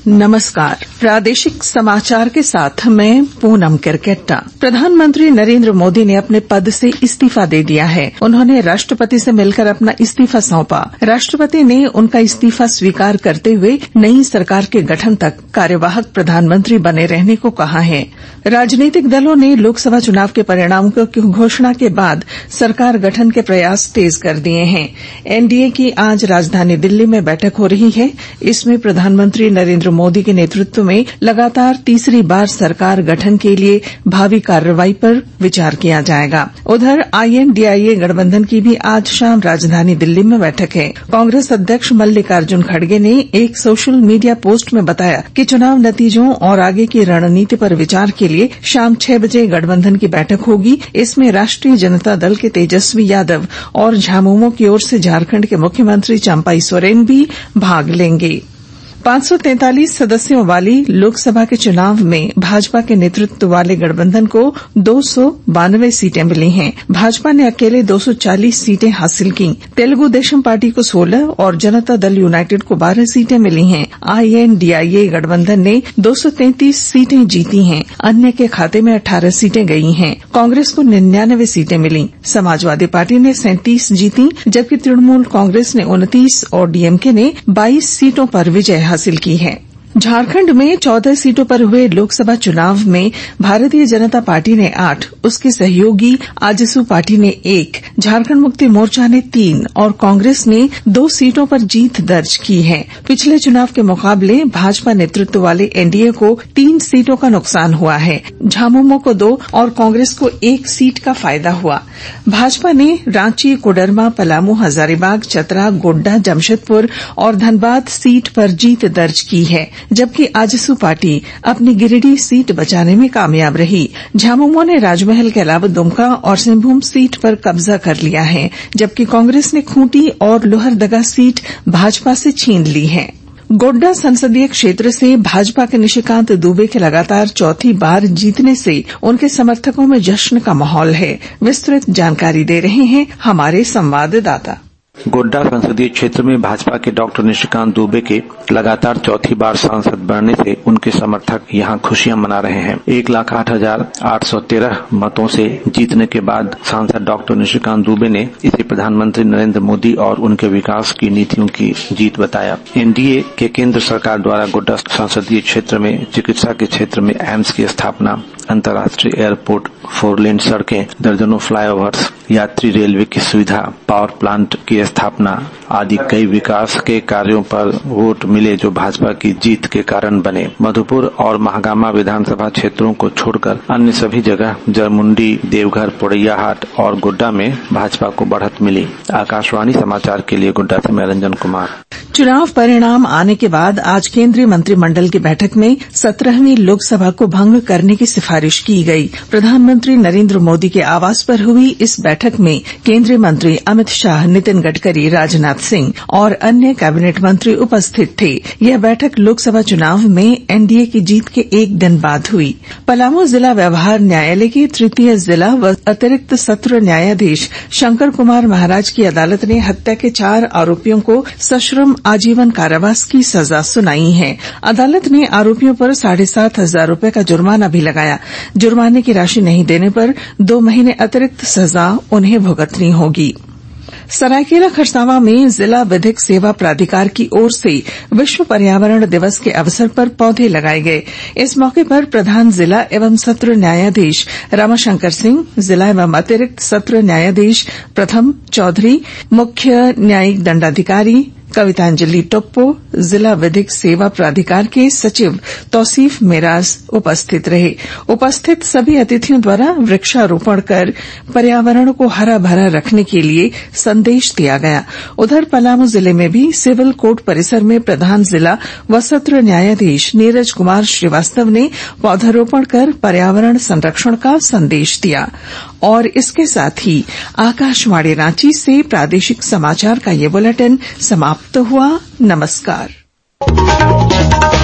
नमस्कार। प्रादेशिक समाचार के साथ मैं पूनम किरकेट्टा। प्रधानमंत्री नरेंद्र मोदी ने अपने पद से इस्तीफा दे दिया है। उन्होंने राष्ट्रपति से मिलकर अपना इस्तीफा सौंपा। राष्ट्रपति ने उनका इस्तीफा स्वीकार करते हुए नई सरकार के गठन तक कार्यवाहक प्रधानमंत्री बने रहने को कहा है। राजनीतिक दलों ने लोकसभा चुनाव के परिणामों की घोषणा के बाद सरकार गठन के प्रयास तेज कर दिए हैं। एनडीए की आज राजधानी दिल्ली में बैठक हो रही है। इसमें प्रधानमंत्री नरेंद्र मोदी के नेतृत्व में लगातार तीसरी बार सरकार गठन के लिए भावी कार्रवाई पर विचार किया जाएगा। उधर आईएनडीआईए गठबंधन की भी आज शाम राजधानी दिल्ली में बैठक है। कांग्रेस अध्यक्ष मल्लिकार्जुन खड़गे ने एक सोशल मीडिया पोस्ट में बताया कि चुनाव नतीजों और आगे की रणनीति पर विचार के लिए शाम 6 बजे गठबंधन की बैठक होगी। इसमें राष्ट्रीय जनता दल के तेजस्वी यादव और झामुमो की ओर से झारखंड के मुख्यमंत्री चंपाई सोरेन भी भाग लेंगे। 543 सदस्यों वाली लोकसभा के चुनाव में भाजपा के नेतृत्व वाले गठबंधन को 292 सीटें मिली हैं। भाजपा ने अकेले 240 सीटें हासिल की। तेलुगु देशम पार्टी को 16 और जनता दल यूनाइटेड को 12 सीटें मिली हैं। आईएनडीआईए गठबंधन ने 233 सीटें जीती हैं। अन्य के खाते में 18 सीटें गई हैं। कांग्रेस को 99 सीटें मिली। समाजवादी पार्टी ने 37 जीती, जबकि तृणमूल कांग्रेस ने 29 और डीएमके ने 22 सीटों पर विजय हासिल की है। झारखंड में 14 सीटों पर हुए लोकसभा चुनाव में भारतीय जनता पार्टी ने 8, उसकी सहयोगी आजसू पार्टी ने 1, झारखंड मुक्ति मोर्चा ने 3 और कांग्रेस ने 2 सीटों पर जीत दर्ज की है। पिछले चुनाव के मुकाबले भाजपा नेतृत्व वाले एनडीए को 3 सीटों का नुकसान हुआ है। झामुमो को 2 और कांग्रेस को 1 सीट का फायदा हुआ। भाजपा ने रांची, कोडरमा, पलामू, हजारीबाग, चतरा, गोड्डा, जमशेदपुर और धनबाद सीट पर जीत दर्ज की है, जबकि आजसू पार्टी अपनी गिरिडीह सीट बचाने में कामयाब रही। झामुमो ने राजमहल के अलावा दुमका और सिंहभूम सीट पर कब्जा कर लिया है, जबकि कांग्रेस ने खूंटी और लोहरदगा सीट भाजपा से छीन ली है। गोड्डा संसदीय क्षेत्र से भाजपा के निशिकांत दुबे के लगातार चौथी बार जीतने से उनके समर्थकों में जश्न का माहौल है। विस्तृत जानकारी दे रहे हैं हमारे संवाददाता। गोड्डा संसदीय क्षेत्र में भाजपा के डॉक्टर निशिकांत दुबे के लगातार चौथी बार सांसद बनने से उनके समर्थक यहां खुशियां मना रहे हैं। 1,08,813 मतों से जीतने के बाद सांसद डॉक्टर निशिकांत दुबे ने इसे प्रधानमंत्री नरेंद्र मोदी और उनके विकास की नीतियों की जीत बताया। एनडीए के केंद्र सरकार द्वारा गोड्डा संसदीय क्षेत्र में चिकित्सा के क्षेत्र में एम्स की स्थापना, अंतर्राष्ट्रीय एयरपोर्ट, 4 लेन सड़कें, दर्जनों फ्लाईओवर्स, यात्री रेलवे की सुविधा, पावर प्लांट की स्थापना आदि कई विकास के कार्यों पर वोट मिले जो भाजपा की जीत के कारण बने। मधुपुर और महागामा विधानसभा क्षेत्रों को छोड़कर अन्य सभी जगह जरमुंडी, देवघर, पोड़ैयाहाट और गोड्डा में भाजपा को बढ़त मिली। आकाशवाणी समाचार के लिए गोड्डा से मैं रंजन कुमार। चुनाव परिणाम आने के बाद आज केंद्रीय मंत्रिमंडल की बैठक में 17वीं लोकसभा को भंग करने की सिफारिश की गई। प्रधानमंत्री नरेंद्र मोदी के आवास पर हुई इस बैठक में केंद्रीय मंत्री अमित शाह, नितिन गडकरी, राजनाथ सिंह और अन्य कैबिनेट मंत्री उपस्थित थे। यह बैठक लोकसभा चुनाव में एनडीए की जीत के एक दिन बाद हुई। पलामू जिला व्यवहार न्यायालय के तृतीय जिला व अतिरिक्त सत्र न्यायाधीश शंकर कुमार महाराज की अदालत ने हत्या के 4 आरोपियों को सश्रम आजीवन कारावास की सजा सुनाई है। अदालत ने आरोपियों पर 7,500 रूपये का जुर्माना भी लगाया। जुर्माने की राशि नहीं देने पर 2 महीने अतिरिक्त सजा उन्हें भुगतनी होगी। सरायकेला खरसावां में जिला विधिक सेवा प्राधिकार की ओर से विश्व पर्यावरण दिवस के अवसर पर पौधे लगाए गए। इस मौके पर प्रधान जिला एवं सत्र न्यायाधीश रमाशंकर सिंह, जिला एवं अतिरिक्त सत्र न्यायाधीश प्रथम चौधरी, मुख्य न्यायिक दंडाधिकारी कवितांजलि टोप्पो, जिला विधिक सेवा प्राधिकार के सचिव तौसीफ मेराज उपस्थित रहे। उपस्थित सभी अतिथियों द्वारा वृक्षारोपण कर पर्यावरण को हरा भरा रखने के लिए संदेश दिया गया। उधर पलामू जिले में भी सिविल कोर्ट परिसर में प्रधान जिला व सत्र न्यायाधीश नीरज कुमार श्रीवास्तव ने पौधारोपण कर पर्यावरण संरक्षण का संदेश दिया। और इसके साथ ही आकाशवाणी रांची से प्रादेशिक समाचार का ये बुलेटिन समाप्त हुआ। नमस्कार।